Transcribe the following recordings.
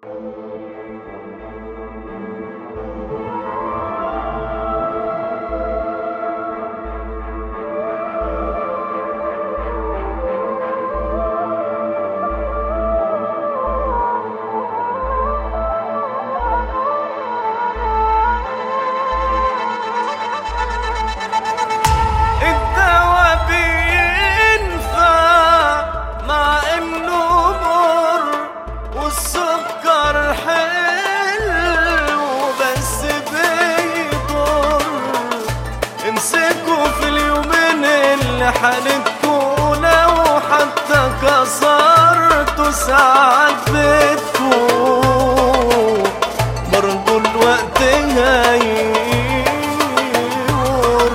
حالتكوا لو حتى كسرتوا ساعات بيتكوا برضو الوقت هيمر.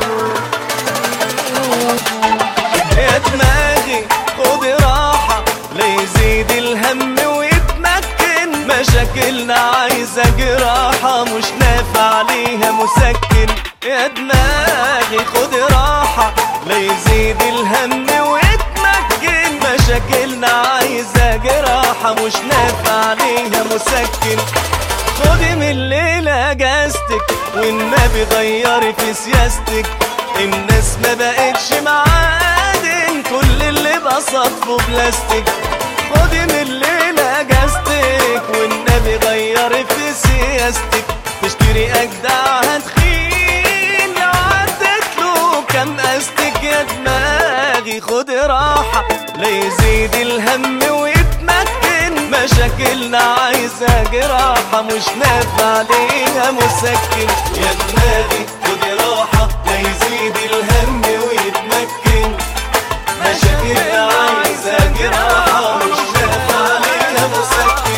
يا دماغي خدي راحة ليزيد الهم ويتمكن، مشاكلنا عايزة جراحة مش نافع عليها مسكن. يا دماغي خدي راحة ليزيد الهم ويتمكن، مشاكلنا عايزة جراحة مش نافع عليها مسكن. خدي من الليلة اجازتك والنبي غيري في سياستك، الناس ما بقتش معادن كل اللي بصفه بلاستيك. خدي من الليلة اجازتك والنبي غيري في سياستك، تشتري اجدع هتخين لو عدت له كم قاستك. يا دماغي خدي راحة ليزيد الهم ويتمكن، مشاكلنا عايزة جراحة مش نافع عليها مسكن. يا دماغي خدي راحة ليزيد الهم ويتمكن، مشاكلنا عايزة جراحة مش نافع عليها مسكن.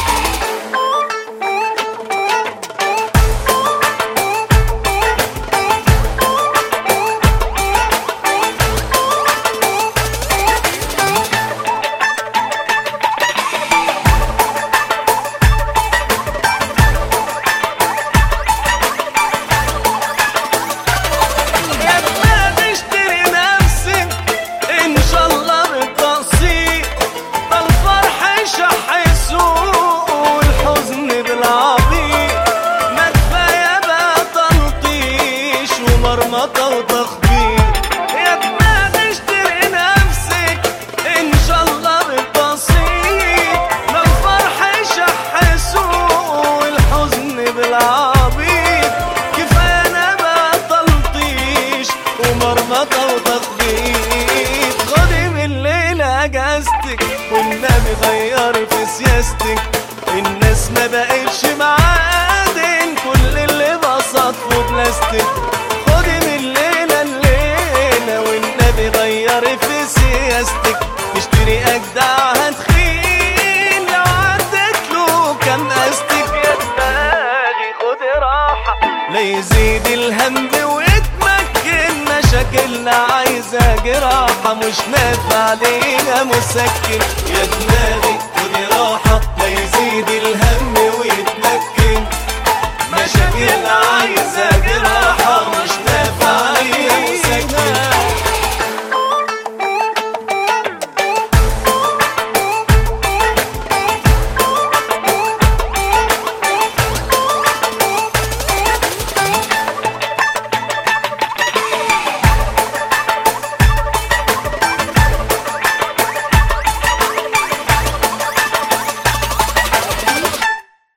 يا دماغي اشتري نفسك ان شاء الله بالبسيط، لو الفرح شح سوق والحزن بالعبيط. كفايه انا بقى تلطيش ومرمطه وتخبيط. خدي من الليله اجازتك والنبي غيري في سياستك، الناس ما بقتش معادن كل اللي بصفه بلاستيك. خدي من الليلة والنبي غيري في سياستك، اشتري اجدع هتخين لو عدت له كم قاستك. يا دماغي خدي راحة ليزيد الهم ويتمكن، مشاكلنا عايزة جراحة مش نافع عليها مسكن. يا دماغي خدي راحة